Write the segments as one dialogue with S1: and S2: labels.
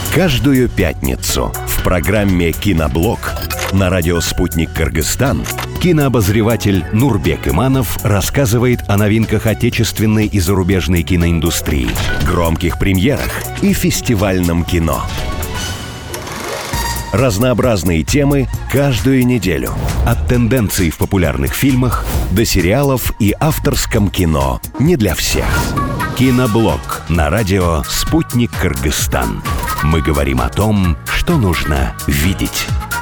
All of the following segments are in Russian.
S1: Каждую пятницу в программе «Киноблог» на радио «Спутник Кыргызстан» кинообозреватель Нурбек Иманов рассказывает о новинках отечественной и зарубежной киноиндустрии, громких премьерах и фестивальном кино. Разнообразные темы каждую неделю. От тенденций в популярных фильмах до сериалов и авторском кино не для всех. Киноблог на радио «Спутник Кыргызстан». Мы говорим о том, что нужно видеть.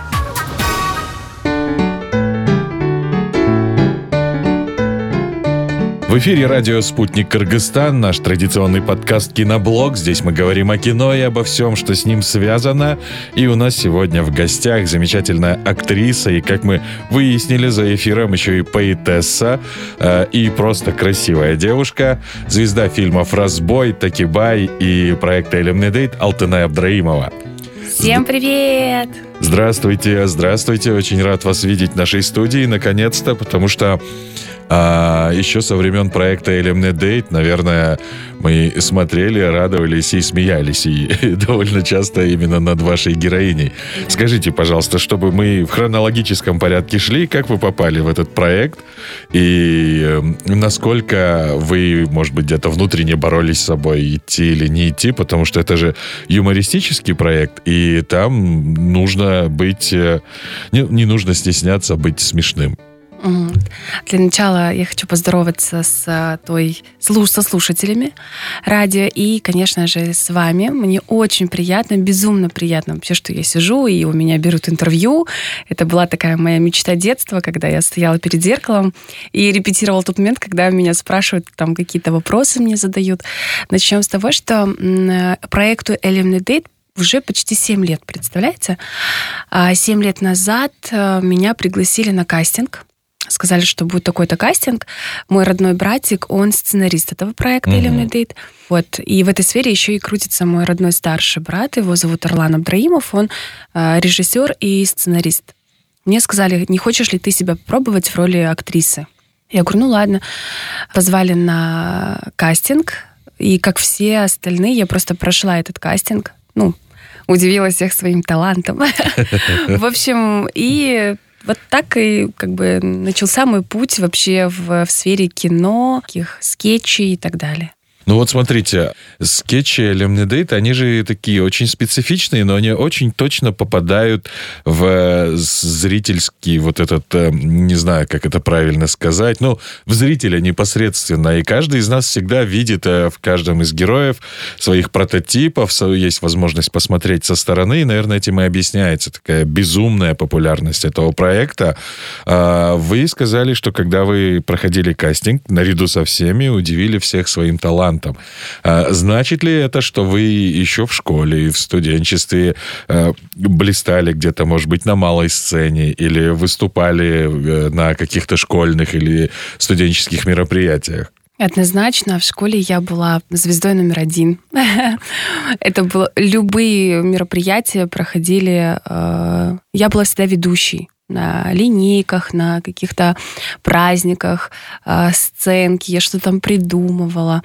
S2: В эфире радио «Спутник Кыргызстан», наш традиционный подкаст «Киноблог». Здесь мы говорим о кино и обо всем, что с ним связано. И у нас сегодня в гостях замечательная актриса и, как мы выяснили за эфиром, еще и поэтесса и просто красивая девушка, звезда фильмов «Разбой», «Такибай» и проекта «Элемнедейт» Алтынай Абдраимова.
S3: Всем привет!
S2: Здравствуйте, здравствуйте. Очень рад вас видеть в нашей студии, наконец-то, потому что еще со времен проекта «Элемнедейт», наверное, мы смотрели, радовались и смеялись, и довольно часто именно над вашей героиней. Скажите, пожалуйста, чтобы мы в хронологическом порядке шли, как вы попали в этот проект, и насколько вы, может быть, где-то внутренне боролись с собой, идти или не идти, потому что это же юмористический проект, и там нужно быть, не нужно стесняться быть смешным.
S3: Для начала я хочу поздороваться со слушателями радио и, конечно же, с вами. Мне очень приятно, безумно приятно вообще, что я сижу и у меня берут интервью. Это была такая моя мечта детства, когда я стояла перед зеркалом и репетировала тот момент, когда меня спрашивают, там какие-то вопросы мне задают. Начнем с того, что проекту «Элемнедейт» уже почти 7 лет, представляете? 7 лет назад меня пригласили на кастинг. Сказали, что будет такой-то кастинг. Мой родной братик, он сценарист этого проекта «Элемнедейт». Вот. И в этой сфере еще и крутится мой родной старший брат. Его зовут Орлан Абдраимов. Он режиссер и сценарист. Мне сказали, не хочешь ли ты себя попробовать в роли актрисы? Я говорю, ну ладно. Позвали на кастинг. И как все остальные, я просто прошла этот кастинг. Удивила всех своим талантом. В общем, и вот так и как бы начался мой путь вообще в сфере кино, таких скетчей и так далее.
S2: Ну вот смотрите, скетчи «Элемнедейт», они же такие очень специфичные, но они очень точно попадают в зрительский вот этот, не знаю, как это правильно сказать, в зрителя непосредственно. И каждый из нас всегда видит в каждом из героев своих прототипов, есть возможность посмотреть со стороны, и, наверное, этим и объясняется такая безумная популярность этого проекта. Вы сказали, что когда вы проходили кастинг, наряду со всеми удивили всех своим талантом. Значит ли это, что вы еще в школе и в студенчестве блистали где-то, может быть, на малой сцене или выступали на каких-то школьных или студенческих мероприятиях?
S3: Однозначно, в школе я была звездой номер 1. Это было любые мероприятия проходили. Я была всегда ведущей. На линейках, на каких-то праздниках, сценки, я что-то там придумывала.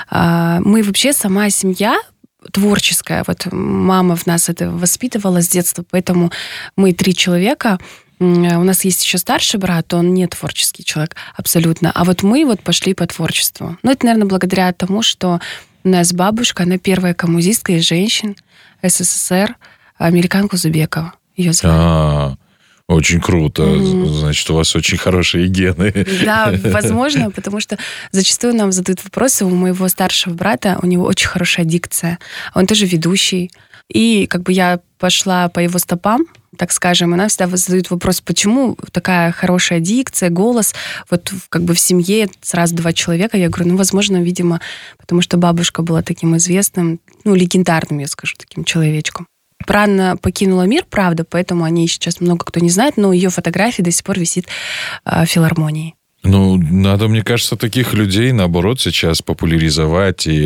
S3: Мы вообще, сама семья творческая, вот мама в нас это воспитывала с детства, поэтому мы 3 человека. У нас есть еще старший брат, он не творческий человек абсолютно, а вот мы пошли по творчеству. Это, наверное, благодаря тому, что у нас бабушка, она первая коммунистка из женщин СССР, американка Узбекова. Ее звали.
S2: Очень круто. Значит, у вас очень хорошие гены.
S3: Да, возможно, потому что зачастую нам задают вопросы. У моего старшего брата, у него очень хорошая дикция. Он тоже ведущий. И я пошла по его стопам, так скажем, и нам всегда задают вопрос, почему такая хорошая дикция, голос, в семье сразу 2 человека. Я говорю, возможно, видимо, потому что бабушка была таким известным, легендарным, я скажу, таким человечком. Рано покинула мир, правда, поэтому о ней сейчас много кто не знает, но ее фотография до сих пор висит в филармонии.
S2: Надо, мне кажется, таких людей, наоборот, сейчас популяризовать и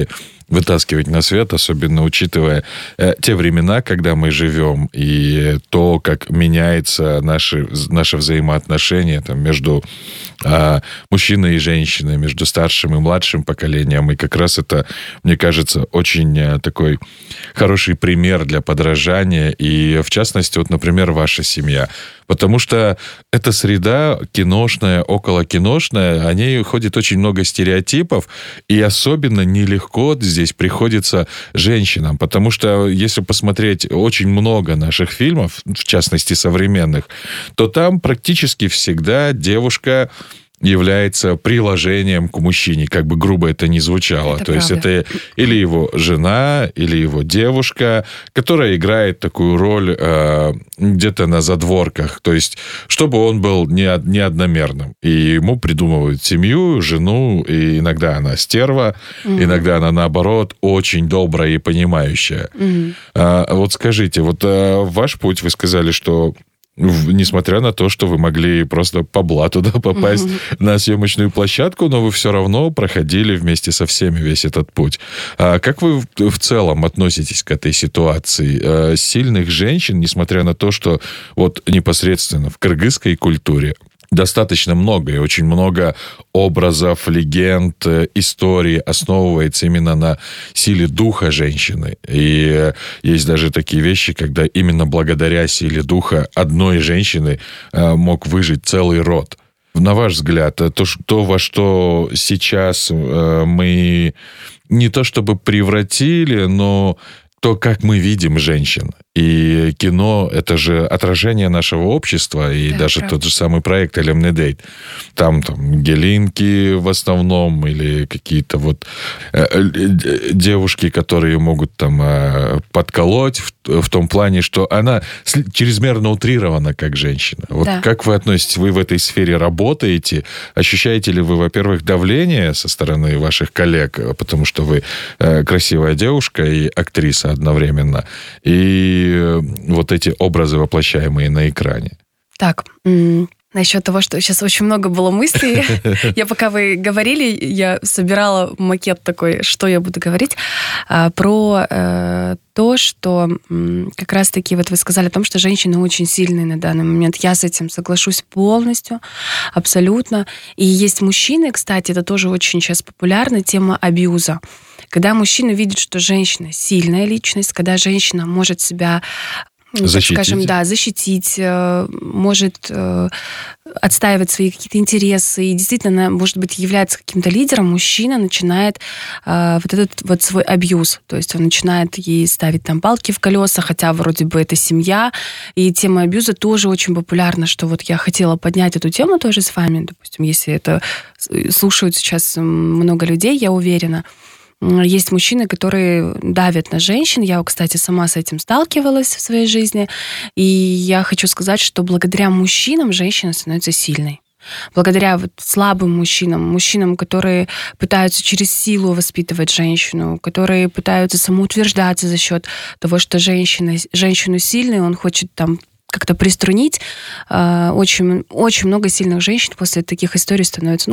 S2: вытаскивать на свет, особенно учитывая те времена, когда мы живем, и то, как меняется наше взаимоотношения там, между мужчиной и женщиной, между старшим и младшим поколением. И как раз это, мне кажется, очень такой хороший пример для подражания. И, в частности, вот, например, ваша семья. Потому что эта среда киношная, околокиношная, о ней ходит очень много стереотипов, и особенно нелегко здесь приходится женщинам, потому что если посмотреть очень много наших фильмов, в частности современных, то там практически всегда девушка является приложением к мужчине, как бы грубо это ни звучало.
S3: Это
S2: То
S3: правда.
S2: есть это или его жена, или его девушка, которая играет такую роль где-то на задворках. То есть чтобы он был не одномерным. И ему придумывают семью, жену, и иногда она стерва, иногда она, наоборот, очень добрая и понимающая. Вот скажите, вот ваш путь, вы сказали, что несмотря на то, что вы могли просто по блату попасть на съемочную площадку, но вы все равно проходили вместе со всеми весь этот путь. А как вы в целом относитесь к этой ситуации? Сильных женщин, несмотря на то, что вот непосредственно в кыргызской культуре достаточно много, и очень много образов, легенд, историй основывается именно на силе духа женщины. И есть даже такие вещи, когда именно благодаря силе духа одной женщины мог выжить целый род. На ваш взгляд, то, во что сейчас мы не то чтобы превратили, но то, как мы видим женщин. И кино — это же отражение нашего общества, и
S3: Да,
S2: даже
S3: правда.
S2: тот же самый проект «Элемный дейт». Там гелинки в основном, или какие-то вот девушки, которые могут там подколоть в том плане, что она чрезмерно утрирована как женщина. Вот
S3: Да.
S2: как вы относитесь? Вы в этой сфере работаете? Ощущаете ли вы, во-первых, давление со стороны ваших коллег, потому что вы красивая девушка и актриса одновременно, и вот эти образы, воплощаемые на экране?
S3: Так, насчет того, что сейчас очень много было мыслей. Я пока вы говорили, я собирала макет такой, что я буду говорить, про то, что как раз-таки вот вы сказали о том, что женщины очень сильные на данный момент. Я с этим соглашусь полностью, абсолютно. И есть мужчины, кстати, это тоже очень сейчас популярна тема абьюза. Когда мужчина видит, что женщина сильная личность, когда женщина может себя,
S2: Защитить.
S3: скажем, защитить, может отстаивать свои какие-то интересы, и действительно она, может быть, является каким-то лидером, мужчина начинает вот этот вот свой абьюз. То есть он начинает ей ставить там палки в колеса, хотя вроде бы это семья. И тема абьюза тоже очень популярна, что вот я хотела поднять эту тему тоже с вами. Допустим, если это слушают сейчас много людей, я уверена. Есть мужчины, которые давят на женщин. Я, кстати, сама с этим сталкивалась в своей жизни. И я хочу сказать, что благодаря мужчинам женщина становится сильной. Благодаря вот слабым мужчинам, которые пытаются через силу воспитывать женщину, которые пытаются самоутверждаться за счет того, что женщину сильной, он хочет там как-то приструнить. Очень, очень много сильных женщин после таких историй становится,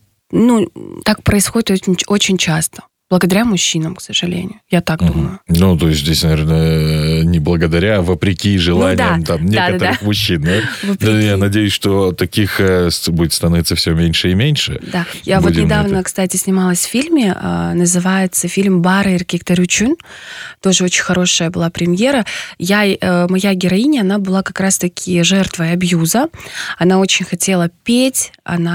S3: так происходит очень, очень часто. Благодаря мужчинам, к сожалению. Я так думаю.
S2: Ну, то есть здесь, наверное, не благодаря, а вопреки желаниям некоторых мужчин. Да? Я надеюсь, что таких будет становиться все меньше и меньше.
S3: Да. Я вот недавно, кстати, снималась в фильме, называется фильм «Бары Эркектарючун». Тоже очень хорошая была премьера. Моя героиня, она была как раз-таки жертвой абьюза. Она очень хотела петь,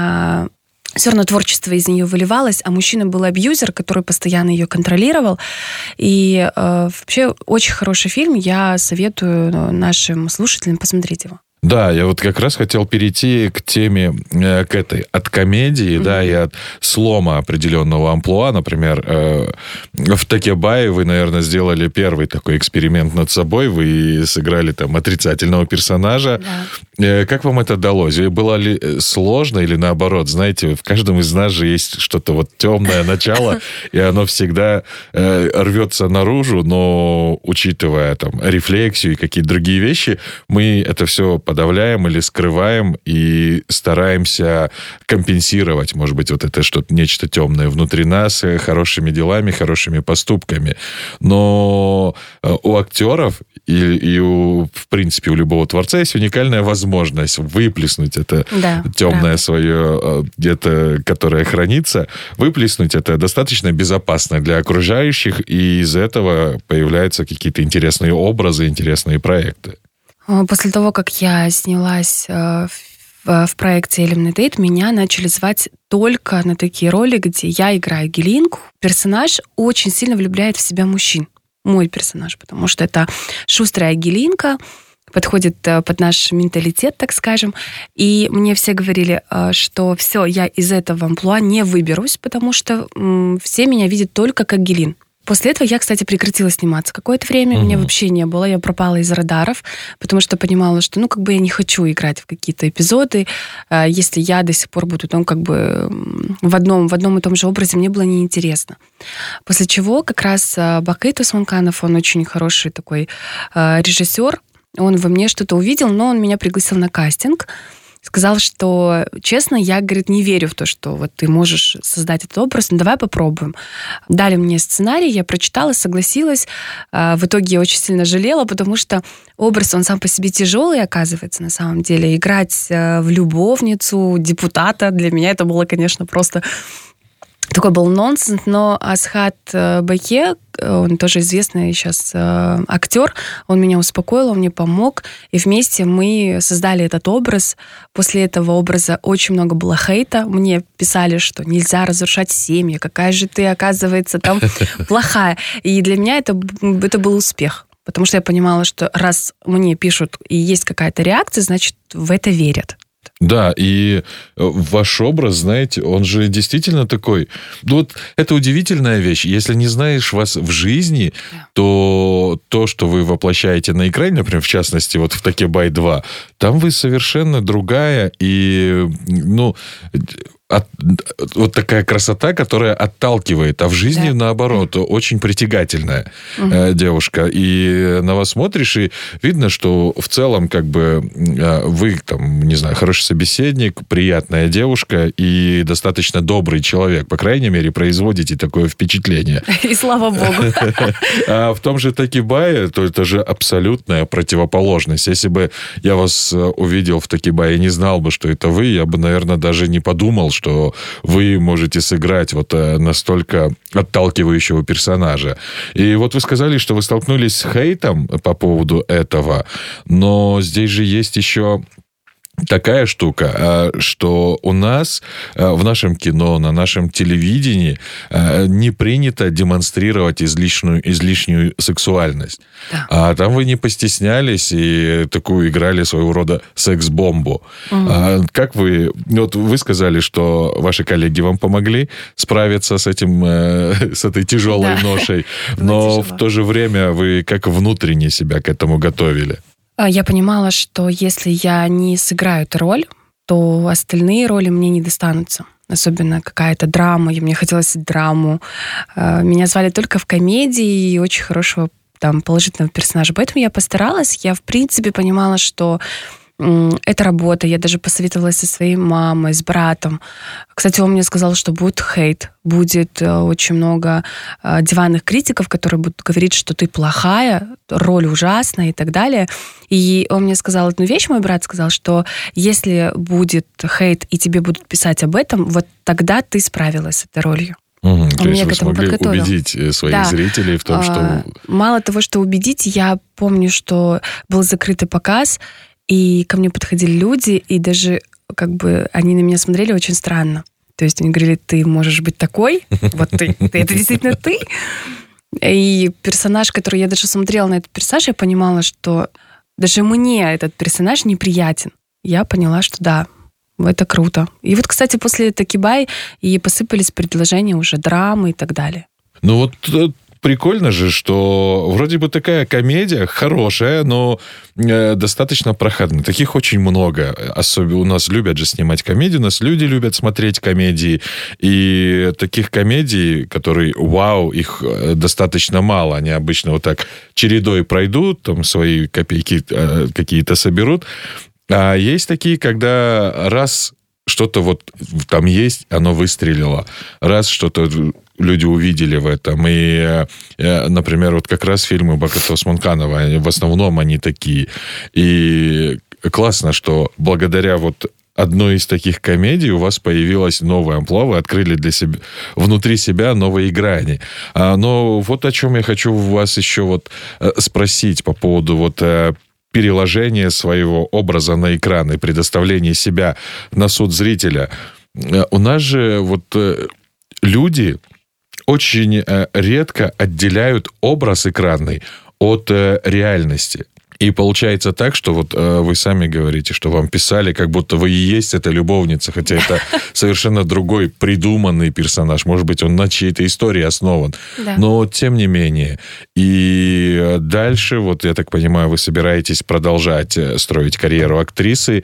S3: все равно творчество из нее выливалось, а мужчина был абьюзер, который постоянно ее контролировал. И вообще очень хороший фильм, я советую нашим слушателям посмотреть его.
S2: Да, я вот как раз хотел перейти к теме, к этой, от комедии, да, и от слома определенного амплуа. Например, в «Такебае» вы, наверное, сделали первый такой эксперимент над собой. Вы сыграли там отрицательного персонажа. Да. Как вам это далось? Было ли сложно или наоборот? Знаете, в каждом из нас же есть что-то вот темное начало, и оно всегда рвется наружу, но учитывая там рефлексию и какие-то другие вещи, мы это все подавляем или скрываем и стараемся компенсировать, может быть, вот это что-то, нечто темное внутри нас хорошими делами, хорошими поступками. Но у актеров в принципе, у любого творца есть уникальная возможность выплеснуть это темное свое, где-то, которое хранится, выплеснуть это достаточно безопасно для окружающих, и из этого появляются какие-то интересные образы, интересные проекты.
S3: После того, как я снялась в проекте Eliminate, меня начали звать только на такие роли, где я играю Гелинку. Персонаж очень сильно влюбляет в себя мужчин. Мой персонаж, потому что это шустрая Гелинка, подходит под наш менталитет, так скажем. И мне все говорили, что все, я из этого амплуа не выберусь, потому что все меня видят только как Гелин. После этого я, кстати, прекратила сниматься какое-то время. Меня вообще не было. Я пропала из радаров, потому что понимала, что, я не хочу играть в какие-то эпизоды. Если я до сих пор буду, в одном и том же образе, мне было неинтересно. После чего как раз Бакыт Усманканов, он очень хороший такой режиссер. Он во мне что-то увидел, но он меня пригласил на кастинг. Сказал, что, честно, я, говорит, не верю в то, что вот ты можешь создать этот образ, давай попробуем. Дали мне сценарий, я прочитала, согласилась. В итоге я очень сильно жалела, потому что образ, он сам по себе тяжелый, оказывается, на самом деле. Играть в любовницу депутата, для меня это было, конечно, просто... Такой был нонсенс, но Асхат Баке, он тоже известный сейчас актер, он меня успокоил, он мне помог, и вместе мы создали этот образ. После этого образа очень много было хейта. Мне писали, что нельзя разрушать семьи, какая же ты, оказывается, там плохая. И для меня это был успех, потому что я понимала, что раз мне пишут и есть какая-то реакция, значит, в это верят.
S2: Да, и ваш образ, знаете, он же действительно такой... Вот это удивительная вещь. Если не знаешь вас в жизни, то что вы воплощаете на экране, например, в частности, вот в Такебай 2, там вы совершенно другая и, вот такая красота, которая отталкивает, а в жизни, наоборот, очень притягательная девушка. И на вас смотришь, и видно, что в целом, вы, хороший собеседник, приятная девушка и достаточно добрый человек. По крайней мере, производите такое впечатление.
S3: И слава богу.
S2: А в том же Такебае, то это же абсолютная противоположность. Если бы я вас увидел в Такебае и не знал бы, что это вы, я бы, наверное, даже не подумал, что вы можете сыграть вот настолько отталкивающего персонажа. И вот вы сказали, что вы столкнулись с хейтом по поводу этого, но здесь же есть еще такая штука, что у нас в нашем кино, на нашем телевидении не принято демонстрировать излишнюю сексуальность. Да. А там вы не постеснялись и такую играли своего рода секс-бомбу. Как вы... Вот вы сказали, что ваши коллеги вам помогли справиться с этой тяжелой ношей, но в то же время вы как внутренне себя к этому готовили?
S3: Я понимала, что если я не сыграю эту роль, то остальные роли мне не достанутся. Особенно какая-то драма. Мне хотелось драму. Меня звали только в комедии и очень хорошего положительного персонажа. Поэтому я постаралась. Я, в принципе, понимала, что это работа. Я даже посоветовалась со своей мамой, с братом. Кстати, он мне сказал, что будет хейт. Будет очень много диванных критиков, которые будут говорить, что ты плохая, роль ужасная и так далее. И он мне сказал одну вещь, мой брат сказал, что если будет хейт и тебе будут писать об этом, вот тогда ты справилась с этой ролью.
S2: То есть вы смогли убедить своих зрителей в том, что...
S3: Мало того, что убедить, я помню, что был закрытый показ, и ко мне подходили люди, и даже они на меня смотрели очень странно. То есть они говорили, ты можешь быть такой, вот ты, это действительно ты. И персонаж, который я даже смотрела на этот персонаж, я понимала, что даже мне этот персонаж неприятен. Я поняла, что да, это круто. И вот, кстати, после Такебай и посыпались предложения уже драмы и так далее.
S2: Прикольно же, что вроде бы такая комедия хорошая, но достаточно проходная. Таких очень много. Особенно у нас любят же снимать комедии, у нас люди любят смотреть комедии. И таких комедий, которые, их достаточно мало. Они обычно вот так чередой пройдут, там свои копейки какие-то соберут. А есть такие, когда раз что-то вот там есть, оно выстрелило. Раз что-то люди увидели в этом. И, например, вот как раз фильмы Бакыта Осмонканова, в основном они такие. И классно, что благодаря вот одной из таких комедий у вас появилась новая амплуа, вы открыли для себя, внутри себя новые грани. Но вот о чем я хочу вас еще вот спросить по поводу вот переложения своего образа на экран и предоставления себя на суд зрителя. У нас же вот люди очень редко отделяют образ экранный от реальности. И получается так, что вот вы сами говорите, что вам писали, как будто вы и есть эта любовница, хотя это совершенно другой придуманный персонаж. Может быть, он на чьей-то истории основан. Да. Но тем не менее. И дальше, вот я так понимаю, вы собираетесь продолжать строить карьеру актрисы.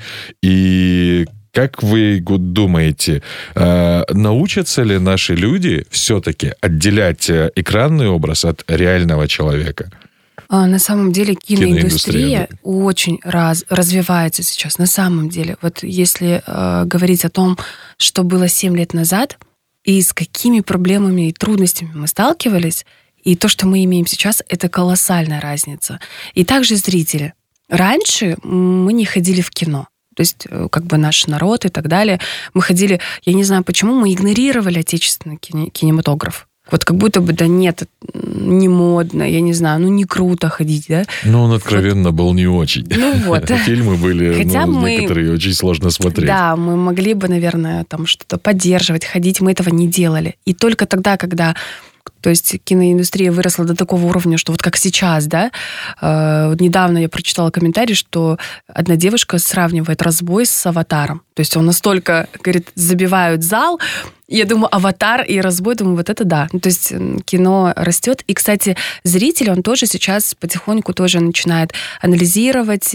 S2: И как вы думаете, научатся ли наши люди все-таки отделять экранный образ от реального человека?
S3: На самом деле киноиндустрия очень развивается сейчас, на самом деле. Вот если говорить о том, что было 7 лет назад, и с какими проблемами и трудностями мы сталкивались, и то, что мы имеем сейчас, это колоссальная разница. И также зрители. Раньше мы не ходили в кино. То есть, как бы наш народ и так далее. Мы ходили, я не знаю почему, мы игнорировали отечественный кинематограф. Вот как будто бы, да нет, не модно, я не знаю, не круто ходить, да?
S2: Ну, он откровенно был не очень.
S3: Ну вот.
S2: Фильмы были, некоторые очень сложно смотреть.
S3: Да, мы могли бы, наверное, там что-то поддерживать, ходить, мы этого не делали. И только тогда, когда... То есть киноиндустрия выросла до такого уровня, что вот как сейчас, да, недавно я прочитала комментарий, что одна девушка сравнивает «Разбой» с «Аватаром». То есть он настолько, говорит, забивают зал. Я думаю, «Аватар» и «Разбой», думаю, вот это да. То есть кино растет. И, кстати, зритель, он тоже сейчас потихоньку тоже начинает анализировать.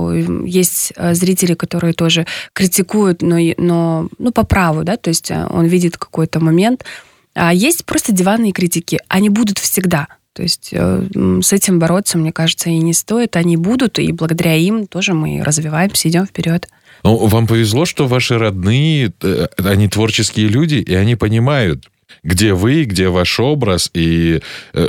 S3: Есть зрители, которые тоже критикуют, но по праву, да, то есть он видит какой-то момент. А есть просто диванные критики. Они будут всегда. То есть с этим бороться, мне кажется, и не стоит. Они будут, и благодаря им тоже мы развиваемся, идем вперед.
S2: Ну, вам повезло, что ваши родные, они творческие люди, и они понимают, где вы, где ваш образ, и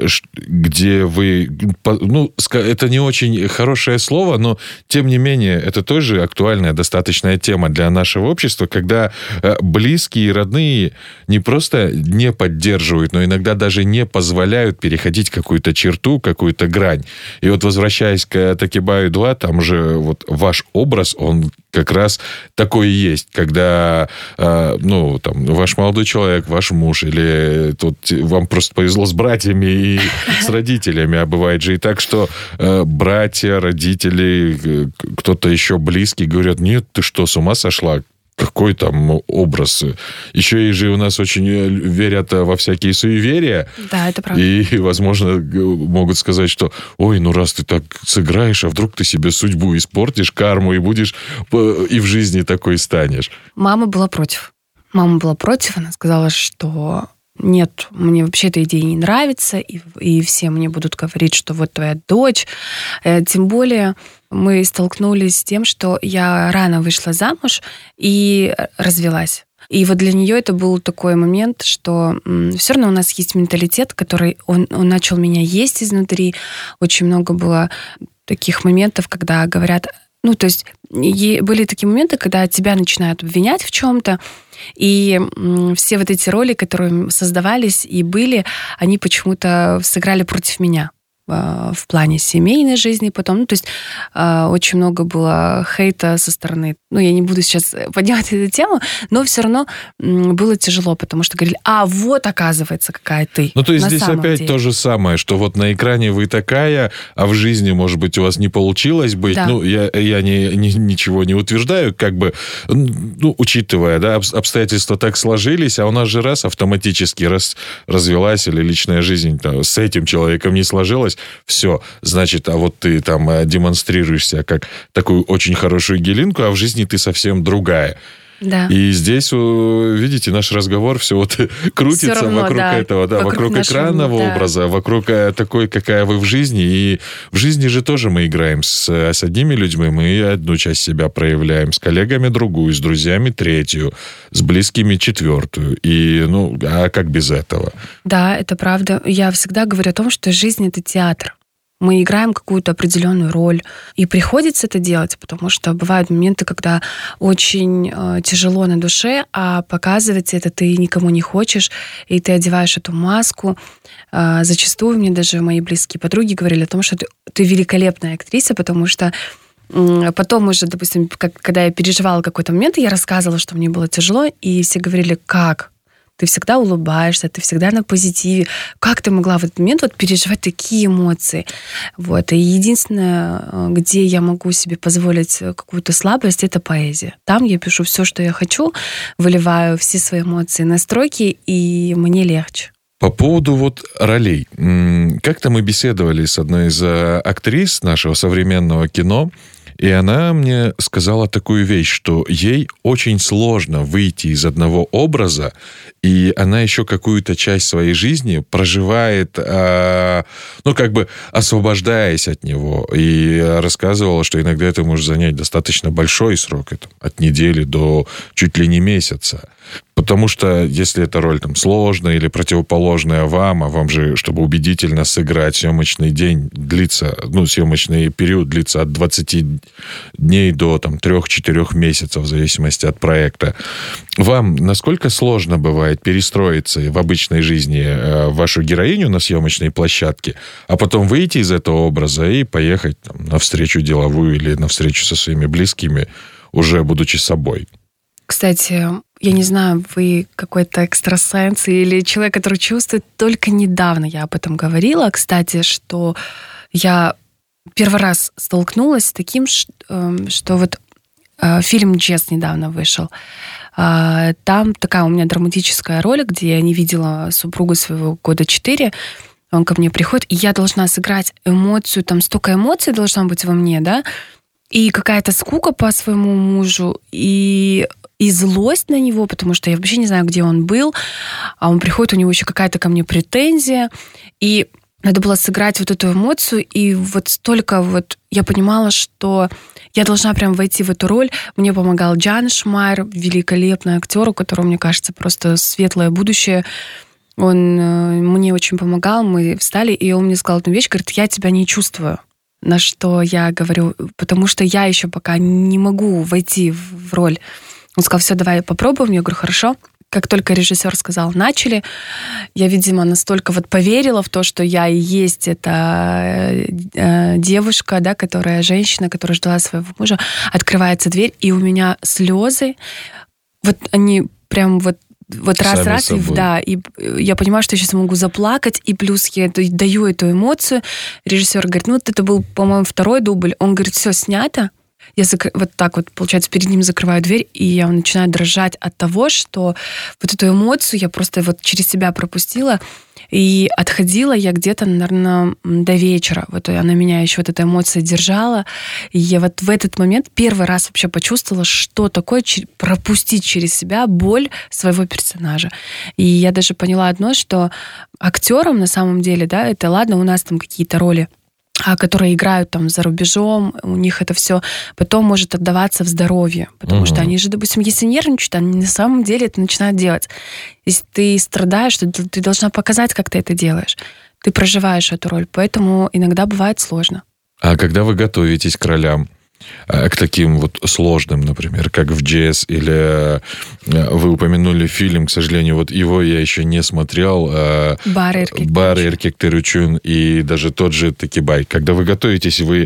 S2: где вы... Ну, это не очень хорошее слово, но, тем не менее, это тоже актуальная, достаточная тема для нашего общества, когда близкие и родные не просто не поддерживают, но иногда даже не позволяют переходить какую-то черту, какую-то грань. И вот, возвращаясь к «Такибаю 2», там же вот ваш образ, он как раз такой и есть, когда, ваш молодой человек, ваш муж, или тут вам просто повезло с братьями и с родителями, а бывает же и так, что братья, родители, кто-то еще близкий говорят: нет, ты что, с ума сошла? Какой там образ? Еще и же у нас очень верят во всякие суеверия.
S3: Да, это правда.
S2: И, возможно, могут сказать, что ой, раз ты так сыграешь, а вдруг ты себе судьбу испортишь, карму, и будешь, и в жизни такой станешь.
S3: Мама была против. Она сказала, что нет, мне вообще эта идея не нравится, и все мне будут говорить, что вот твоя дочь. Тем более мы столкнулись с тем, что я рано вышла замуж и развелась. И вот для нее это был такой момент, что все равно у нас есть менталитет, который он начал меня есть изнутри. Очень много было таких моментов, когда говорят... то есть были такие моменты, когда тебя начинают обвинять в чем-то, и все вот эти роли, которые создавались и были, они почему-то сыграли против меня в плане семейной жизни потом. То есть очень много было хейта со стороны... я не буду сейчас поднимать эту тему, но все равно было тяжело, потому что говорили: вот, оказывается, какая ты.
S2: То есть здесь опять деле. То же самое, что вот на экране вы такая, а в жизни, может быть, у вас не получилось быть. Да. Я ничего не утверждаю, как бы, учитывая, да, обстоятельства так сложились, а у нас же автоматически развелась или личная жизнь с этим человеком не сложилась, все, значит, а вот ты там демонстрируешься как такую очень хорошую гелинку, а в жизни ты совсем другая.
S3: Да.
S2: И здесь, видите, наш разговор все вот крутится
S3: равно,
S2: вокруг этого, вокруг экранного образа, вокруг такой, какая вы в жизни. И в жизни же тоже мы играем с одними людьми, мы одну часть себя проявляем, с коллегами другую, с друзьями третью, с близкими четвертую. И, а как без этого?
S3: Да, это правда. Я всегда говорю о том, что жизнь — это театр. Мы играем какую-то определенную роль. И приходится это делать, потому что бывают моменты, когда очень тяжело на душе, а показывать это ты никому не хочешь, и ты одеваешь эту маску. Зачастую мне даже мои близкие подруги говорили о том, что ты великолепная актриса, потому что потом уже, допустим, когда я переживала какой-то момент, я рассказывала, что мне было тяжело, и все говорили: как? Ты всегда улыбаешься, ты всегда на позитиве. Как ты могла в этот момент переживать такие эмоции? И единственное, где я могу себе позволить какую-то слабость, это поэзия. Там я пишу все, что я хочу, выливаю все свои эмоции на строки, и мне легче.
S2: По поводу ролей. Как-то мы беседовали с одной из актрис нашего современного кино, и она мне сказала такую вещь, что ей очень сложно выйти из одного образа, и она еще какую-то часть своей жизни проживает, освобождаясь от него. И рассказывала, что иногда это может занять достаточно большой срок, от недели до чуть ли не месяца. Потому что если эта роль сложная или противоположная вам, а вам же, чтобы убедительно сыграть, съемочный день длится, съемочный период длится от 20 дней до 3-4 месяцев, в зависимости от проекта. Вам насколько сложно бывает перестроиться в обычной жизни вашу героиню на съемочной площадке, а потом выйти из этого образа и поехать на встречу деловую или на встречу со своими близкими, уже будучи собой?
S3: Кстати, я не знаю, вы какой-то экстрасенс или человек, который чувствует. Только недавно я об этом говорила, кстати, что я первый раз столкнулась с таким, что фильм «Джесс» недавно вышел. Там такая у меня драматическая роль, где я не видела супругу своего 4 года. Он ко мне приходит, и я должна сыграть эмоцию, столько эмоций должно быть во мне, да, и какая-то скука по своему мужу, и злость на него, потому что я вообще не знаю, где он был, а он приходит, у него еще какая-то ко мне претензия, и надо было сыграть эту эмоцию, и столько я понимала, что я должна прям войти в эту роль. Мне помогал Джан Шмайер, великолепный актер, у которого, мне кажется, просто светлое будущее. Он мне очень помогал, мы встали, и он мне сказал одну вещь, говорит: я тебя не чувствую. На что я говорю: потому что я еще пока не могу войти в роль. Он сказал: все, давай попробуем. Я говорю: хорошо. Как только режиссер сказал «начали», я, видимо, настолько поверила в то, что я и есть эта девушка, да, женщина, которая ждала своего мужа. Открывается дверь, и у меня слезы. Они прям раз, и я понимаю, что я сейчас могу заплакать, и плюс я даю эту эмоцию. Режиссер говорит: это был, по-моему, 2-й дубль. Он говорит: все снято. Я получается, перед ним закрываю дверь, и я начинаю дрожать от того, что эту эмоцию я просто через себя пропустила, и отходила я где-то, наверное, до вечера. Она меня еще эта эмоция держала, и я в этот момент первый раз вообще почувствовала, что такое пропустить через себя боль своего персонажа. И я даже поняла одно, что актерам на самом деле, да, это ладно, у нас какие-то роли, которые играют за рубежом, у них это все потом может отдаваться в здоровье. Потому что они же, допустим, если нервничают, они на самом деле это начинают делать. Если ты страдаешь, то ты должна показать, как ты это делаешь. Ты проживаешь эту роль, поэтому иногда бывает сложно.
S2: А когда вы готовитесь к ролям, к таким сложным, например, как в «Джесс», или вы упомянули фильм, к сожалению, его я еще не смотрел,
S3: «Бары
S2: Эркек-Терючун» и даже тот же «Такибай». Когда вы готовитесь, вы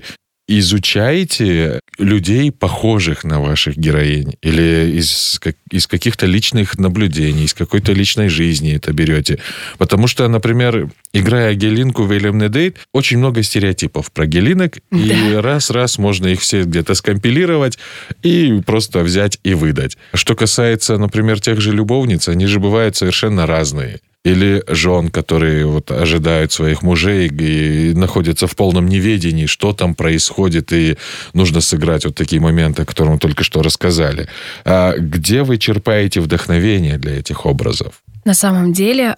S2: изучаете людей, похожих на ваших героинь? Или из каких-то личных наблюдений, из какой-то личной жизни это берете? Потому что, например, играя Гелинку в «Велем Недейт», очень много стереотипов про гелинок, и раз можно их все где-то скомпилировать и просто взять и выдать. Что касается, например, тех же любовниц, они же бывают совершенно разные. или жен, которые вот ожидают своих мужей и находятся в полном неведении, что там происходит, и нужно сыграть вот такие моменты, о которых мы только что рассказали. А где вы черпаете вдохновение для этих образов?
S3: На самом деле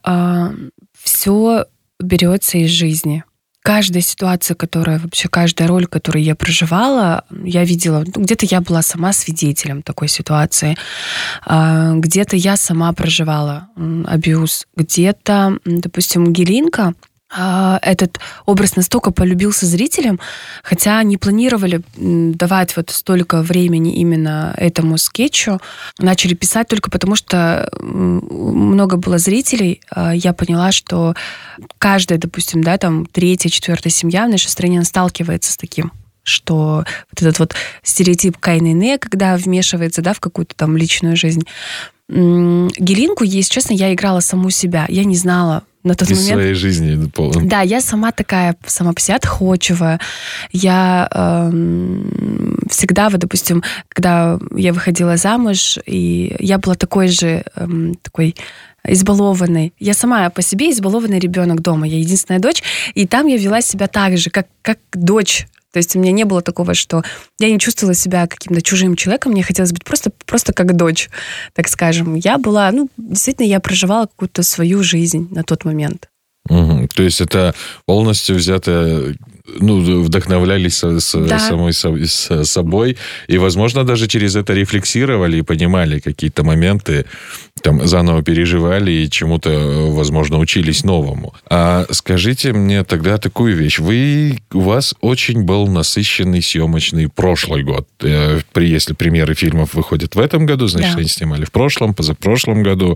S3: все берется из жизни. Каждая ситуация, каждая роль, которую я проживала, я видела, где-то я была сама свидетелем такой ситуации, где-то я сама проживала абьюз, где-то, допустим, Гелинка, этот образ настолько полюбился зрителям, хотя не планировали давать вот столько времени именно этому скетчу, начали писать только потому, что много было зрителей. Я поняла, что каждая, допустим, третья, четвертая семья в нашей стране сталкивается с таким, что вот этот вот стереотип Кайнене, когда вмешивается, в какую-то там личную жизнь. Гелинку, если честно, я играла саму себя. Я не знала на тот момент.
S2: Из своей жизни.
S3: Да, я сама такая, сама по себе отходчивая. Я всегда, допустим, когда я выходила замуж, и я была такой избалованной. Я сама по себе избалованный ребенок дома. Я единственная дочь, и там я вела себя так же, как дочь. То есть у меня не было такого, что я не чувствовала себя каким-то чужим человеком, мне хотелось быть просто как дочь, так скажем. Я была, действительно, я проживала какую-то свою жизнь на тот момент.
S2: Угу. То есть это полностью взято, вдохновлялись самой собой, и, возможно, даже через это рефлексировали и понимали какие-то моменты, там, заново переживали и чему-то, возможно, учились новому. А скажите мне тогда такую вещь. У вас очень был насыщенный съемочный прошлый год. Если примеры фильмов выходят в этом году, значит, они снимали в прошлом, позапрошлом году.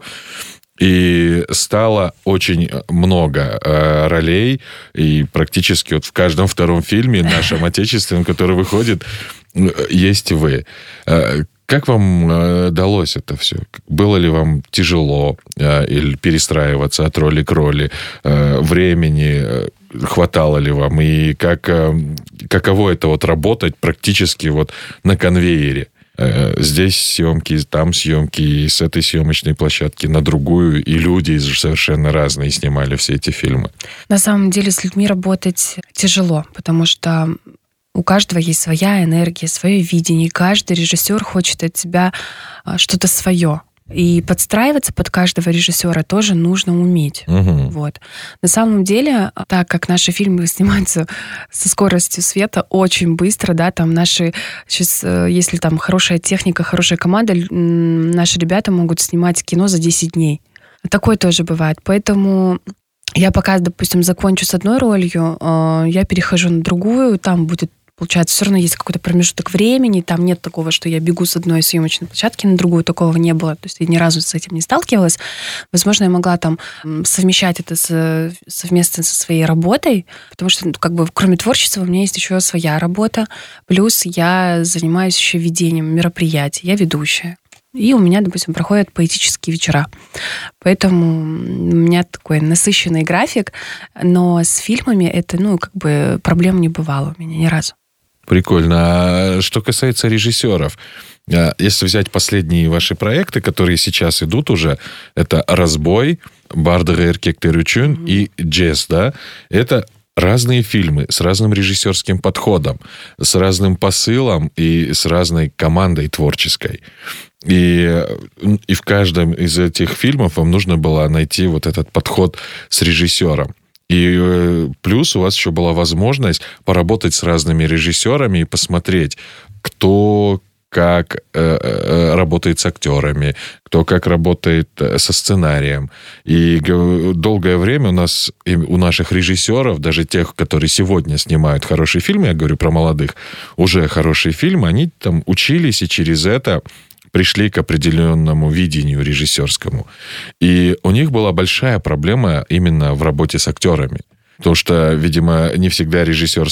S2: И стало очень много ролей, и практически вот в каждом втором фильме нашем отечественном, который выходит, есть вы. Как вам далось это все? Было ли вам тяжело или перестраиваться от роли к роли? Времени хватало ли вам? И каково это вот работать практически вот на конвейере? Здесь съемки, там съемки, и с этой съемочной площадки на другую, и люди совершенно разные снимали все эти фильмы.
S3: На самом деле с людьми работать тяжело, потому что у каждого есть своя энергия, свое видение, и каждый режиссер хочет от тебя что-то свое. И подстраиваться под каждого режиссера тоже нужно уметь.
S2: Угу.
S3: Вот. На самом деле, так как наши фильмы снимаются со скоростью света очень быстро, там наши сейчас, если там хорошая техника, хорошая команда, наши ребята могут снимать кино за 10 дней. Такое тоже бывает. Поэтому я пока, допустим, закончу с одной ролью, я перехожу на другую, там будет, получается, все равно есть какой-то промежуток времени, там нет такого, что я бегу с одной съемочной площадки на другую, такого не было. То есть я ни разу с этим не сталкивалась. Возможно, я могла там совмещать это совместно со своей работой, потому что, кроме творчества, у меня есть еще своя работа. Плюс я занимаюсь еще ведением мероприятий, я ведущая. И у меня, допустим, проходят поэтические вечера. Поэтому у меня такой насыщенный график, но с фильмами это, проблем не бывало у меня ни разу.
S2: Прикольно. А что касается режиссеров, если взять последние ваши проекты, которые сейчас идут уже, это «Разбой», «Бардығы еркектер үшін» и «Джесс», да? Это разные фильмы с разным режиссерским подходом, с разным посылом и с разной командой творческой. И в каждом из этих фильмов вам нужно было найти вот этот подход с режиссером. И плюс у вас еще была возможность поработать с разными режиссерами и посмотреть, кто как работает с актерами, кто как работает со сценарием. И долгое время у наших режиссеров, даже тех, которые сегодня снимают хорошие фильмы, я говорю про молодых, уже хорошие фильмы, они там учились и через это пришли к определенному видению режиссерскому. И у них была большая проблема именно в работе с актерами. Потому что, видимо, не всегда режиссер,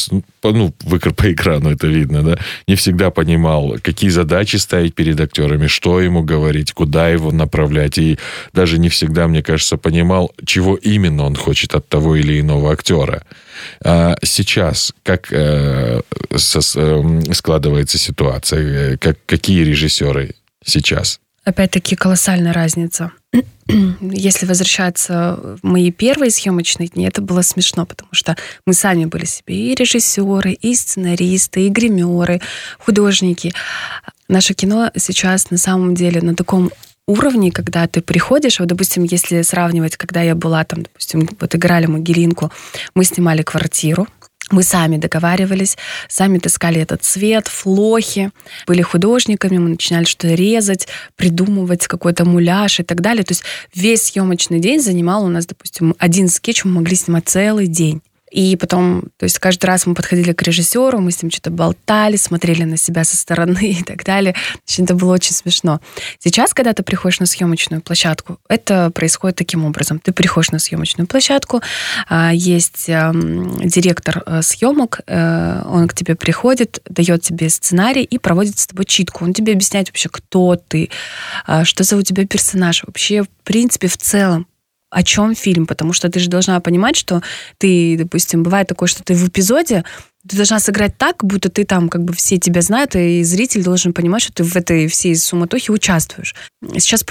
S2: по экрану это видно, да, не всегда понимал, какие задачи ставить перед актерами, что ему говорить, куда его направлять. И даже не всегда, мне кажется, понимал, чего именно он хочет от того или иного актера. А сейчас как складывается ситуация? Какие режиссеры сейчас?
S3: опять-таки колоссальная разница. Если возвращаться в мои первые съемочные дни, это было смешно, потому что мы сами были себе и режиссеры, и сценаристы, и гримеры, художники. Наше кино сейчас на самом деле на таком уровне, когда ты приходишь, вот, допустим, если сравнивать, когда я была там, допустим, вот играли «Могилинку», мы снимали квартиру, мы сами договаривались, сами таскали этот цвет, флохи, были художниками, мы начинали что-то резать, придумывать какой-то муляж и так далее. То есть весь съемочный день занимал у нас, допустим, один скетч мы могли снимать целый день. И потом, то есть каждый раз мы подходили к режиссеру, мы с ним что-то болтали, смотрели на себя со стороны и так далее. Это было очень смешно. Сейчас, когда ты приходишь на съемочную площадку, это происходит таким образом. Ты приходишь на съемочную площадку, есть директор съемок, он к тебе приходит, дает тебе сценарий и проводит с тобой читку. Он тебе объясняет вообще, кто ты, что за у тебя персонаж, вообще, в принципе, в целом, о чем фильм, потому что ты же должна понимать, что ты, допустим, бывает такое, что ты в эпизоде, ты должна сыграть так, будто ты там, как бы все тебя знают, и зритель должен понимать, что ты в этой всей суматохе участвуешь. Сейчас,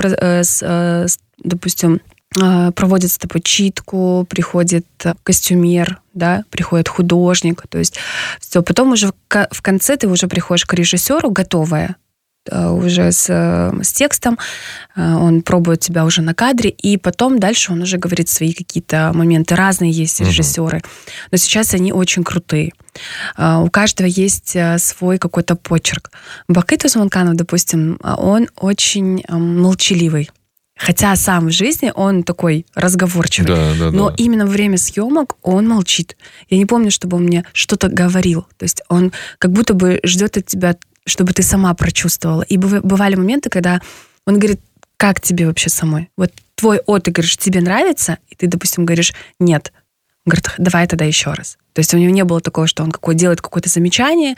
S3: допустим, проводит с тобой читку, приходит костюмер, да, приходит художник, то есть все. Потом уже в конце ты уже приходишь к режиссеру готовая, уже с текстом, он пробует тебя уже на кадре, и потом дальше он уже говорит свои какие-то моменты. Разные есть режиссеры, но сейчас они очень крутые. У каждого есть свой какой-то почерк. Бакыт Усманканов, допустим, он очень молчаливый. Хотя сам в жизни он такой разговорчивый. Но именно во время съемок он молчит. Я не помню, чтобы он мне что-то говорил. То есть он как будто бы ждет от тебя, чтобы ты сама прочувствовала. И бывали моменты, когда он говорит, как тебе вообще самой? Вот твой ты говоришь, тебе нравится? И ты, допустим, говоришь, нет. Он говорит, давай тогда еще раз. То есть у него не было такого, что он делает какое-то замечание.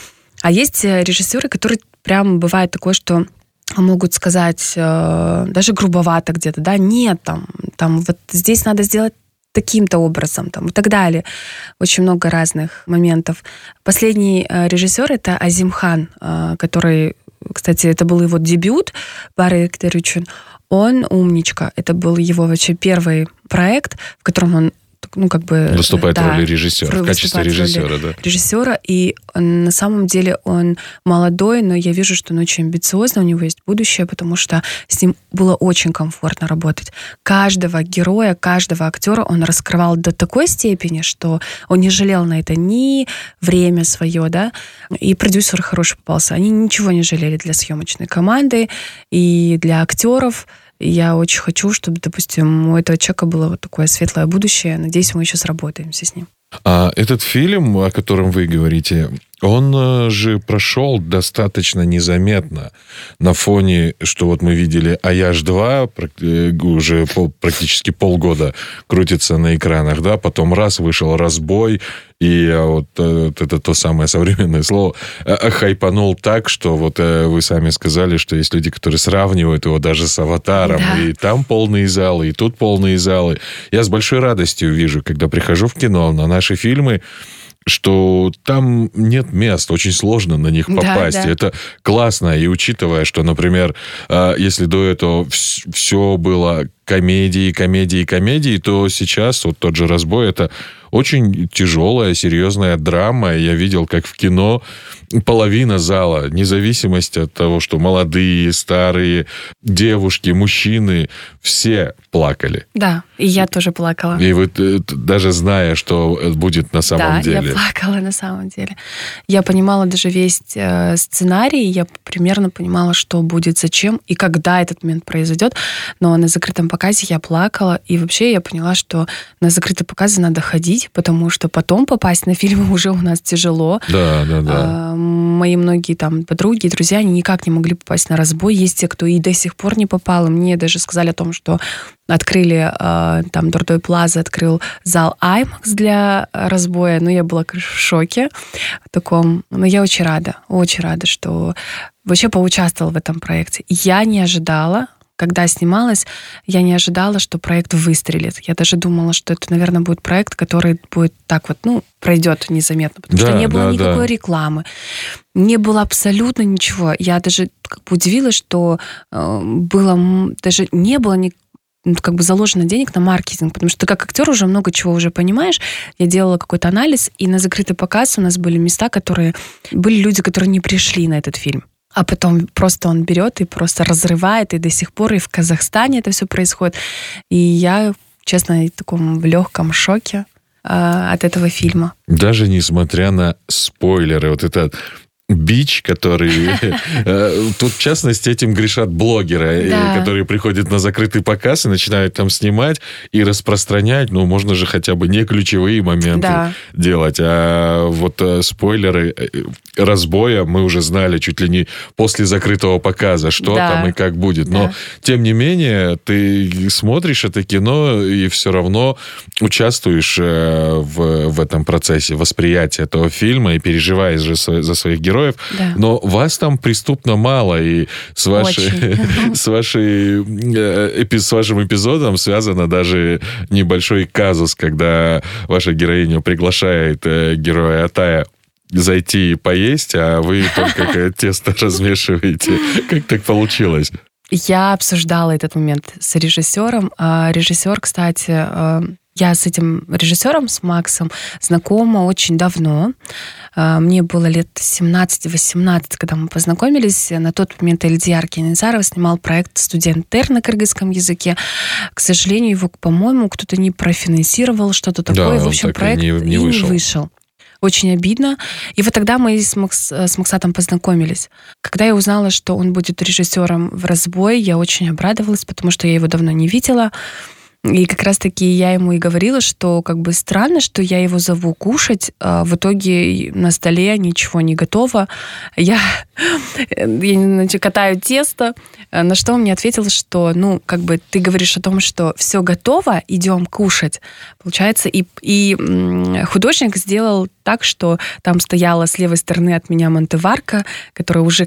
S3: А есть режиссеры, которые прям бывает такое, что могут сказать даже грубовато где-то, да, нет, там вот здесь надо сделать таким-то образом, там, и так далее. Очень много разных моментов. Последний режиссер — это Азимхан, который, кстати, это был его дебют, Бары Эктеричун. Он умничка. Это был его вообще первый проект, в котором он
S2: выступает в роли режиссера, в качестве режиссера, да.
S3: Режиссера, и на самом деле он молодой, но я вижу, что он очень амбициозный, у него есть будущее, потому что с ним было очень комфортно работать. Каждого героя, каждого актера он раскрывал до такой степени, что он не жалел на это ни время свое, да, и продюсер хороший попался. Они ничего не жалели для съемочной команды и для актеров. Я очень хочу, чтобы, допустим, у этого человека было вот такое светлое будущее. Надеюсь, мы еще сработаемся с ним.
S2: А этот фильм, о котором вы говорите, он же прошел достаточно незаметно на фоне, что вот мы видели «Аяж 2», уже практически полгода крутится на экранах, да, потом раз вышел «Разбой», и вот это то самое современное слово, хайпанул так, что вот вы сами сказали, что есть люди, которые сравнивают его даже с «Аватаром», да. И там полные залы, и тут полные залы. Я с большой радостью вижу, когда прихожу в кино на наши фильмы, что там нет мест, очень сложно на них попасть. Да. Это классно, и учитывая, что, например, если до этого все было комедии, то сейчас вот тот же «Разбой» — это очень тяжелая, серьезная драма. Я видел, как в кино половина зала, вне зависимости от того, что молодые, старые, девушки, мужчины, все плакали.
S3: Да, и я тоже плакала.
S2: И вот даже зная, что будет на самом деле.
S3: Да, я плакала на самом деле. Я понимала даже весь сценарий, я примерно понимала, что будет, зачем и когда этот момент произойдет. Но на закрытом показе я плакала, и вообще я поняла, что на закрытые показы надо ходить, потому что потом попасть на фильмы уже у нас тяжело.
S2: Да.
S3: Мои многие там подруги и друзья, они никак не могли попасть на «Разбой». Есть те, кто и до сих пор не попал. И мне даже сказали о том, что открыли, там, Дордой Плаза открыл зал IMAX для «Разбоя». Ну, я была в шоке таком. Но я очень рада, что вообще поучаствовала в этом проекте. Я не ожидала, когда снималась, я не ожидала, что проект выстрелит. Я даже думала, что это, наверное, будет проект, который будет так вот, пройдет незаметно. Потому что не было никакой рекламы. Не было абсолютно ничего. Я даже удивилась, что даже не было заложено денег на маркетинг, потому что ты как актер уже много чего уже понимаешь. Я делала какой-то анализ, и на закрытый показ у нас были места, были люди, которые не пришли на этот фильм. А потом просто он берет и просто разрывает, и до сих пор и в Казахстане это все происходит. И я, честно, в таком легком шоке от этого фильма.
S2: Даже несмотря на спойлеры, вот это бич, который... Тут, в частности, этим грешат блогеры, которые приходят на закрытый показ и начинают там снимать и распространять. Можно же хотя бы не ключевые моменты делать. А вот спойлеры разбоя мы уже знали чуть ли не после закрытого показа, что там и как будет. Но, тем не менее, ты смотришь это кино и все равно участвуешь в этом процессе восприятия этого фильма и переживаешь же за своих героев. Но вас там преступно мало, и с вашим эпизодом связано даже небольшой казус, когда ваша героиня приглашает героя Атая зайти и поесть, а вы только тесто размешиваете. Как так получилось?
S3: Я обсуждала этот момент с режиссером. Режиссер, кстати... Я с этим режиссером, с Максом, знакома очень давно. Мне было лет 17-18, когда мы познакомились. На тот момент Эльдияр Кенесаров снимал проект «Студент-Р» на кыргызском языке. К сожалению, его, по-моему, кто-то не профинансировал, что-то такое. В общем, проект не вышел. Очень обидно. И вот тогда мы с Максатом познакомились. Когда я узнала, что он будет режиссером в «Разбой», я очень обрадовалась, потому что я его давно не видела. И как раз-таки я ему и говорила, что странно, что я его зову кушать, а в итоге на столе ничего не готово. Я катаю тесто, на что он мне ответил, что, ты говоришь о том, что все готово, идем кушать. Получается, и художник сделал так, что там стояла с левой стороны от меня мантыварка, которая уже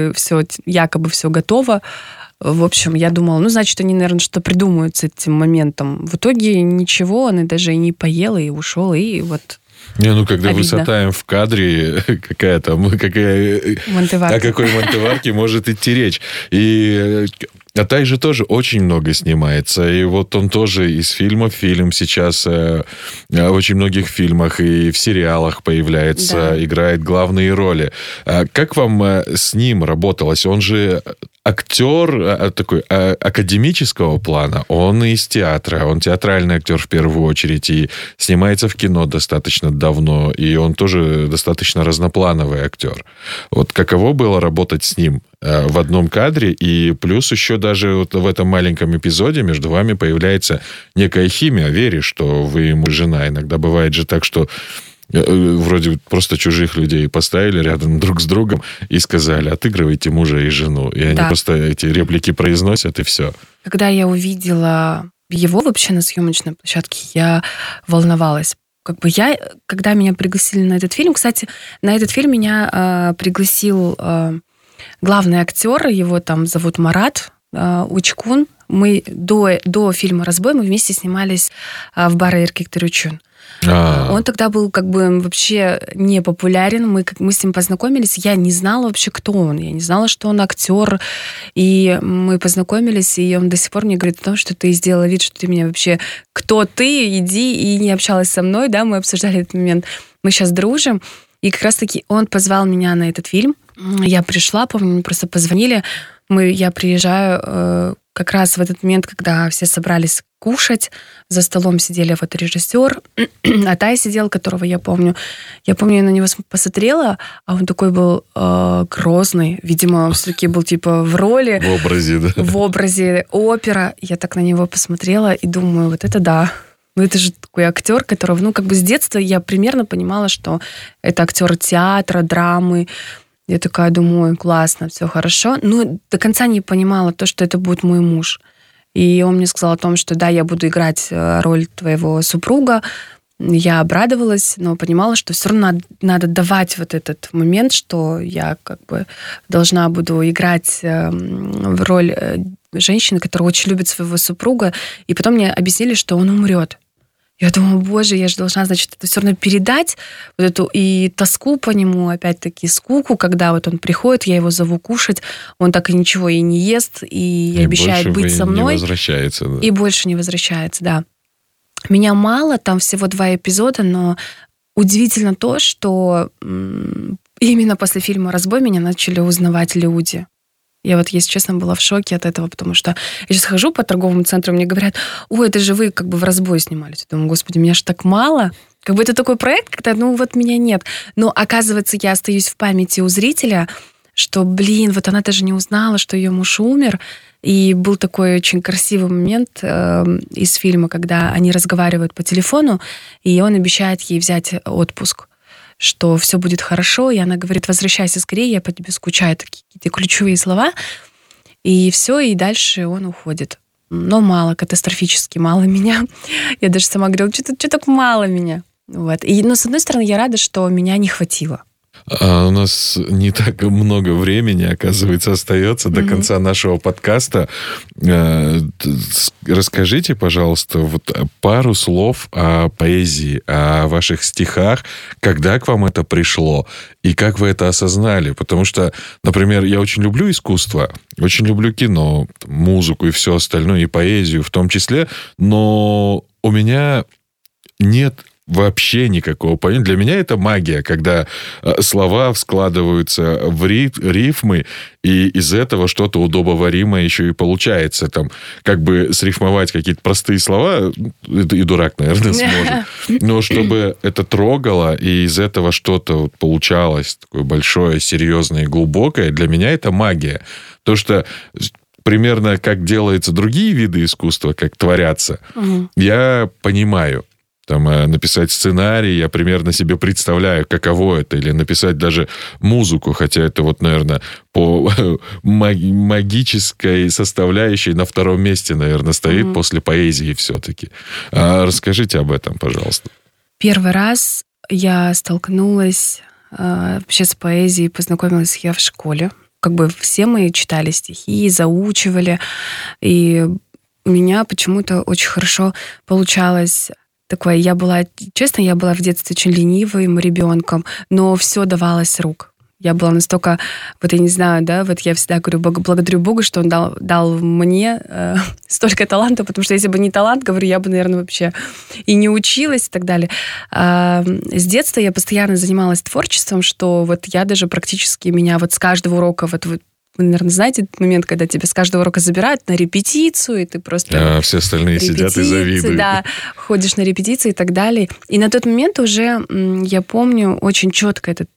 S3: якобы все готово. В общем, я думала, значит, они, наверное, что придумают с этим моментом. В итоге ничего, он даже и не поел, и ушел, и вот...
S2: Когда высота в кадре, какая мантыварка. О какой мантыварке может идти речь? И Атай же тоже очень много снимается. И вот он тоже из фильма в фильм сейчас в очень многих фильмах и в сериалах появляется, играет главные роли. Как вам с ним работалось? Он же актер такой академического плана, он из театра, он театральный актер в первую очередь, и снимается в кино достаточно давно, и он тоже достаточно разноплановый актер. Вот каково было работать с ним в одном кадре, и плюс еще даже вот в этом маленьком эпизоде между вами появляется некая химия, веришь, что вы ему жена. Иногда бывает же так, что вроде просто чужих людей поставили рядом друг с другом и сказали, отыгрывайте мужа и жену. И они просто эти реплики произносят, и все.
S3: Когда я увидела его вообще на съемочной площадке, я волновалась. Когда меня пригласили на этот фильм, кстати, на этот фильм меня пригласил главный актер, его там зовут Марат Учкун. Мы до фильма «Разбой» мы вместе снимались в баре «Эркек Терючун». Он тогда был вообще не популярен. Мы с ним познакомились. Я не знала вообще, кто он. Я не знала, что он актер. И мы познакомились, и он до сих пор мне говорит о том, что ты сделала вид, что ты меня вообще... Кто ты? Иди. И не общалась со мной. Да, мы обсуждали этот момент. Мы сейчас дружим. И как раз-таки он позвал меня на этот фильм. Я пришла, помню, мне просто позвонили. Я приезжаю как раз в этот момент, когда все собрались кушать. За столом сидели вот режиссер, Атай сидел, которого я помню. Я помню, я на него посмотрела, а он такой был грозный. Видимо, он все-таки был в роли.
S2: В образе, да.
S3: В образе опера. Я так на него посмотрела и думаю, вот это да. Это же такой актер, которого, с детства я примерно понимала, что это актер театра, драмы. Я такая думаю, классно, все хорошо. Но до конца не понимала то, что это будет мой муж. И он мне сказал о том, что да, я буду играть роль твоего супруга. Я обрадовалась, но понимала, что все равно надо давать вот этот момент, что я должна буду играть в роль женщины, которая очень любит своего супруга, и потом мне объяснили, что он умрет. Я думаю, боже, я же должна, значит, это все равно передать, вот эту и тоску по нему, опять-таки скуку, когда вот он приходит, я его зову кушать, он так и ничего и не ест, и обещает быть со мной.
S2: И больше не возвращается. Да.
S3: И больше не возвращается, да. Меня мало, там всего 2 эпизода, но удивительно то, что именно после фильма «Разбой» меня начали узнавать люди. Я вот, если честно, была в шоке от этого, потому что я сейчас хожу по торговому центру, мне говорят, ой, это же вы как бы в «Разбой» снимались. Я думаю, господи, меня ж так мало. Как бы это такой проект, когда, вот меня нет. Но, оказывается, я остаюсь в памяти у зрителя, что, вот она даже не узнала, что ее муж умер. И был такой очень красивый момент из фильма, когда они разговаривают по телефону, и он обещает ей взять отпуск, что все будет хорошо, и она говорит, возвращайся скорее, я по тебе скучаю, такие какие-то ключевые слова, и все, и дальше он уходит. Но мало, катастрофически мало меня. Я даже сама говорила, что так мало меня. Вот. Но, с одной стороны, я рада, что меня не хватило.
S2: А у нас не так много времени, оказывается, остается до конца нашего подкаста. Расскажите, пожалуйста, вот пару слов о поэзии, о ваших стихах. Когда к вам это пришло? И как вы это осознали? Потому что, например, я очень люблю искусство, очень люблю кино, музыку и все остальное, и поэзию в том числе, но у меня нет вообще никакого понятия. Для меня это магия, когда слова складываются в рифмы, и из этого что-то удобоваримое еще и получается. Там, как бы срифмовать какие-то простые слова, и дурак, наверное, сможет. Но чтобы это трогало, и из этого что-то получалось такое большое, серьезное и глубокое, для меня это магия. То, что примерно как делаются другие виды искусства, как творятся, я понимаю. Там, написать сценарий, я примерно себе представляю, каково это, или написать даже музыку, хотя это вот, наверное, по магической составляющей на 2-м месте, наверное, стоит после поэзии все-таки. Расскажите об этом, пожалуйста.
S3: Первый раз я столкнулась вообще с поэзией, познакомилась я в школе. Как бы все мы читали стихи, заучивали, и у меня почему-то очень хорошо получалось. Такое, я была в детстве очень ленивым ребенком, но все давалось с рук. Я была настолько, вот я не знаю, да, вот я всегда говорю, благодарю Бога, что Он дал мне столько таланта, потому что если бы не талант, говорю, я бы, наверное, вообще и не училась и так далее. С детства я постоянно занималась творчеством, что вот я даже практически меня вот с каждого урока вы, наверное, знаете этот момент, когда тебя с каждого урока забирают на репетицию, и ты просто...
S2: все остальные сидят и завидуют.
S3: Да, ходишь на репетиции и так далее. И на тот момент уже, я помню, очень четко этот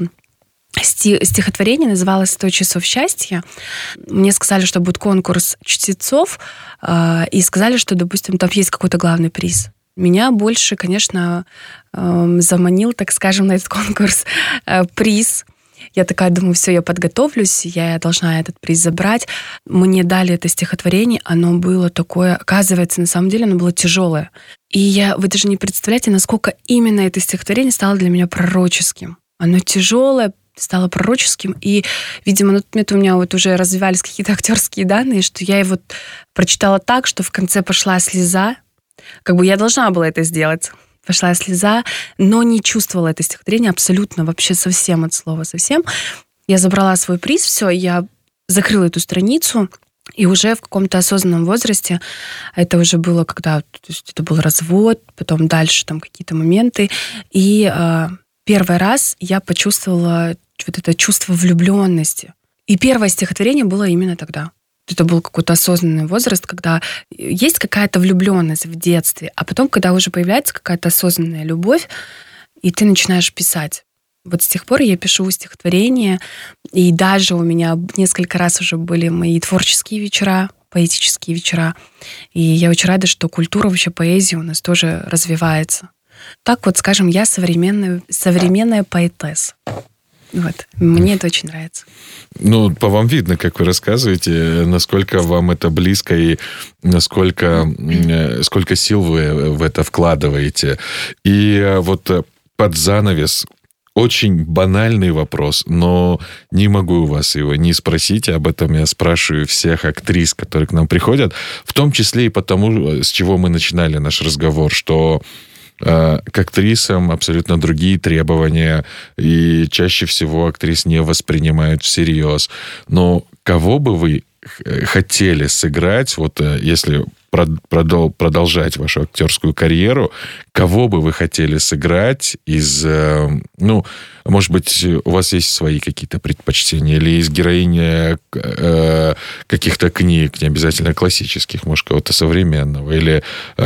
S3: стихотворение называлось «100 часов счастья». Мне сказали, что будет конкурс чтецов, и сказали, что, допустим, там есть какой-то главный приз. Меня больше, конечно, заманил, так скажем, на этот конкурс приз. Я такая думаю, все, я подготовлюсь, я должна этот приз забрать. Мне дали это стихотворение, оно было такое, оказывается, на самом деле оно было тяжелое. И вы даже не представляете, насколько именно это стихотворение стало для меня пророческим. Оно тяжелое, стало пророческим, и, видимо, на тот момент у меня вот уже развивались какие-то актерские данные, что я его прочитала так, что в конце пошла слеза. Как бы я должна была это сделать. Пошла слеза, но не чувствовала это стихотворение абсолютно, вообще совсем от слова совсем. Я забрала свой приз, все, я закрыла эту страницу, и уже в каком-то осознанном возрасте, это уже было, когда, то есть это был развод, потом дальше там какие-то моменты, и первый раз я почувствовала вот это чувство влюбленности. И первое стихотворение было именно тогда. Это был какой-то осознанный возраст, когда есть какая-то влюбленность в детстве, а потом, когда уже появляется какая-то осознанная любовь, и ты начинаешь писать. Вот с тех пор я пишу стихотворения, и даже у меня несколько раз уже были мои творческие вечера, поэтические вечера. И я очень рада, что культура вообще поэзии у нас тоже развивается. Так вот, скажем, я современная поэтесса. Вот. Мне это очень нравится.
S2: Ну, по вам видно, как вы рассказываете, насколько вам это близко и сколько сил вы в это вкладываете. И вот под занавес очень банальный вопрос, но не могу у вас его не спросить. Об этом я спрашиваю всех актрис, которые к нам приходят. В том числе и потому, с чего мы начинали наш разговор, что к актрисам абсолютно другие требования, и чаще всего актрис не воспринимают всерьез. Но кого бы вы хотели сыграть, вот если продолжать вашу актерскую карьеру, кого бы вы хотели сыграть из, может быть, у вас есть свои какие-то предпочтения, или из героини каких-то книг, не обязательно классических, может, кого-то современного, или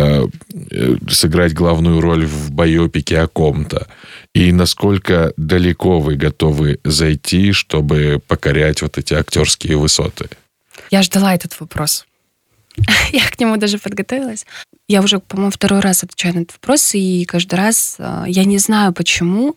S2: сыграть главную роль в байопике о ком-то, и насколько далеко вы готовы зайти, чтобы покорять вот эти актерские высоты?
S3: Я ждала этот вопрос. Я к нему даже подготовилась. Я уже, по-моему, второй раз отвечаю на этот вопрос, и каждый раз я не знаю, почему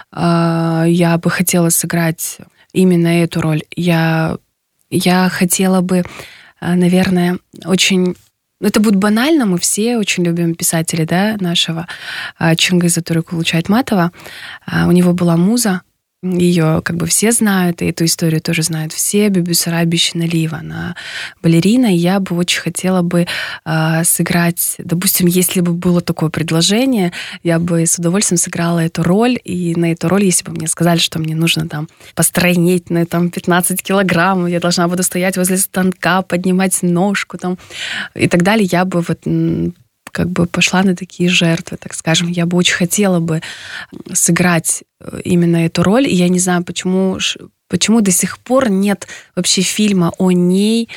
S3: я бы хотела сыграть именно эту роль. Я хотела бы, наверное, очень... Это будет банально, мы все очень любим писателя, да, нашего Чингиза Турыкулы-Айтматова. У него была муза. Ее как бы все знают, и эту историю тоже знают все. Бибисара Бишиналиева, она балерина, и я бы очень хотела бы сыграть, допустим, если бы было такое предложение, я бы с удовольствием сыграла эту роль, и на эту роль, если бы мне сказали, что мне нужно там постройнеть на там 15 килограмм, я должна буду стоять возле станка, поднимать ножку там и так далее, я бы вот как бы пошла на такие жертвы, так скажем. Я бы очень хотела бы сыграть именно эту роль, и я не знаю, почему до сих пор нет вообще фильма о ней,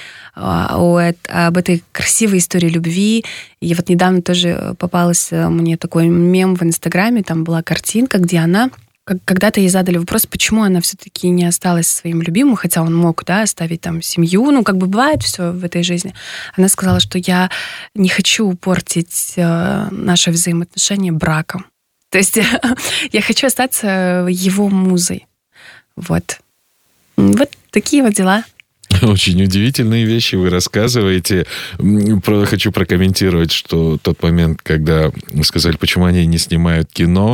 S3: об этой красивой истории любви. И вот недавно тоже попался мне такой мем в Инстаграме, там была картинка, где она... Когда-то ей задали вопрос, почему она все-таки не осталась со своим любимым, хотя он мог, да, оставить там семью, как бы бывает все в этой жизни. Она сказала, что я не хочу портить наши взаимоотношения браком. То есть я хочу остаться его музой. Вот. Вот такие вот дела.
S2: Очень удивительные вещи вы рассказываете. Хочу прокомментировать, что тот момент, когда вы сказали, почему они не снимают кино,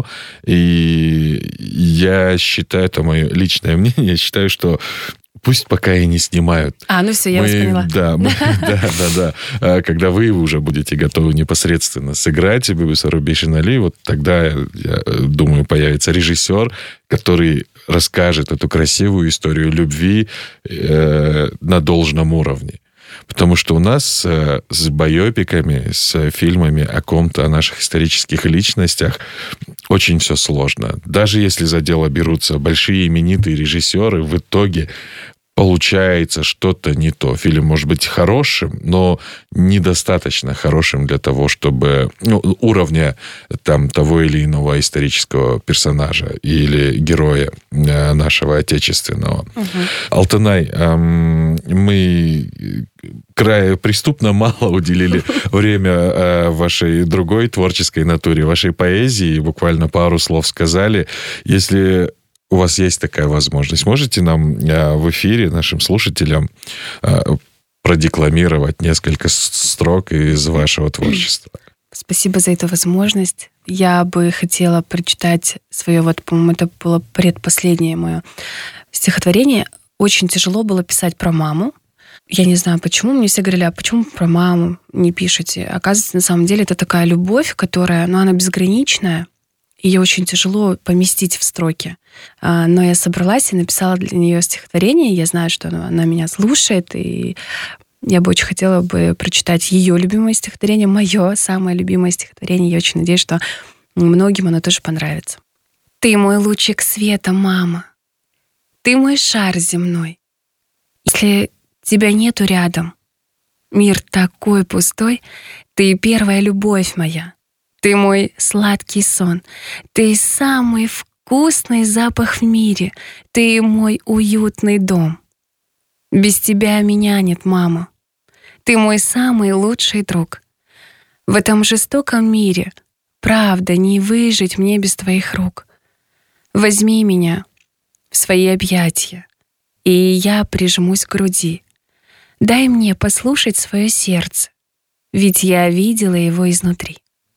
S2: и я считаю, это мое личное мнение, я считаю, что пусть пока и не снимают.
S3: Все, я вас поняла.
S2: Да. Когда вы уже будете готовы непосредственно сыграть Бибисару Бишиналиеву, вот тогда, я думаю, появится режиссер, который расскажет эту красивую историю любви на должном уровне. Потому что у нас с байопиками, с фильмами о ком-то, о наших исторических личностях очень все сложно. Даже если за дело берутся большие именитые режиссеры, в итоге получается что-то не то. Фильм может быть хорошим, но недостаточно хорошим для того, чтобы уровня там того или иного исторического персонажа или героя нашего отечественного. Алтынай, мы преступно мало уделили время вашей другой творческой натуре, вашей поэзии, буквально пару слов сказали. Если у вас есть такая возможность, можете нам в эфире, нашим слушателям, продекламировать несколько строк из вашего творчества?
S3: Спасибо за эту возможность. Я бы хотела прочитать свое, по-моему, это было предпоследнее мое стихотворение. Очень тяжело было писать про маму. Я не знаю, почему. Мне все говорили, а почему про маму не пишете? Оказывается, на самом деле это такая любовь, которая, она безграничная. Ее очень тяжело поместить в строки. Но я собралась и написала для нее стихотворение. Я знаю, что она меня слушает, и я бы очень хотела бы прочитать ее любимое стихотворение, мое самое любимое стихотворение. Я очень надеюсь, что многим оно тоже понравится. Ты мой лучик света, мама. Ты мой шар земной. Если тебя нету рядом, мир такой пустой, ты первая любовь моя. Ты мой сладкий сон, ты самый вкусный запах в мире, ты мой уютный дом. Без тебя меня нет, мама. Ты мой самый лучший друг. В этом жестоком мире, правда, не выжить мне без твоих рук. Возьми меня в свои объятия, и я прижмусь к груди. Дай мне послушать свое сердце, ведь я видела его изнутри.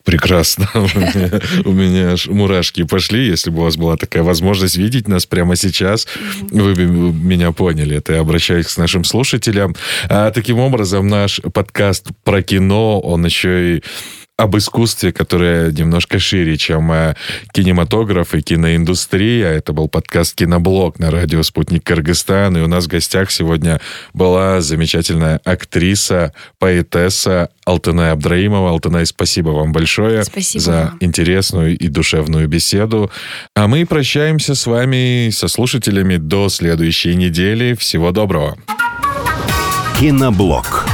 S2: Прекрасно. У меня аж мурашки пошли. Если бы у вас была такая возможность видеть нас прямо сейчас, вы бы меня поняли. Это я обращаюсь к нашим слушателям. Таким образом, наш подкаст про кино, он еще и об искусстве, которое немножко шире, чем кинематограф и киноиндустрия. Это был подкаст «Киноблог» на радио «Спутник Кыргызстан». И у нас в гостях сегодня была замечательная актриса, поэтесса Алтынай Абдраимова. Алтынай, спасибо вам большое
S3: Спасибо
S2: за
S3: вам.
S2: интересную и душевную беседу. А мы прощаемся с вами, со слушателями, до следующей недели. Всего доброго.
S1: Киноблог.